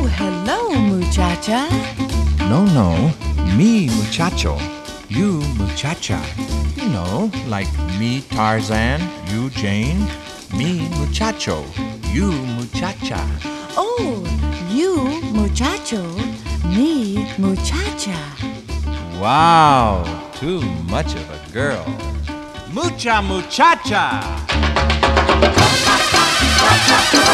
hello, muchacha. No, me muchacho, you muchacha. You know, like me Tarzan, you Jane, me muchacho, you muchacha. Oh, you muchacho, me muchacha. Wow, too much of a girl. Mucha muchacha!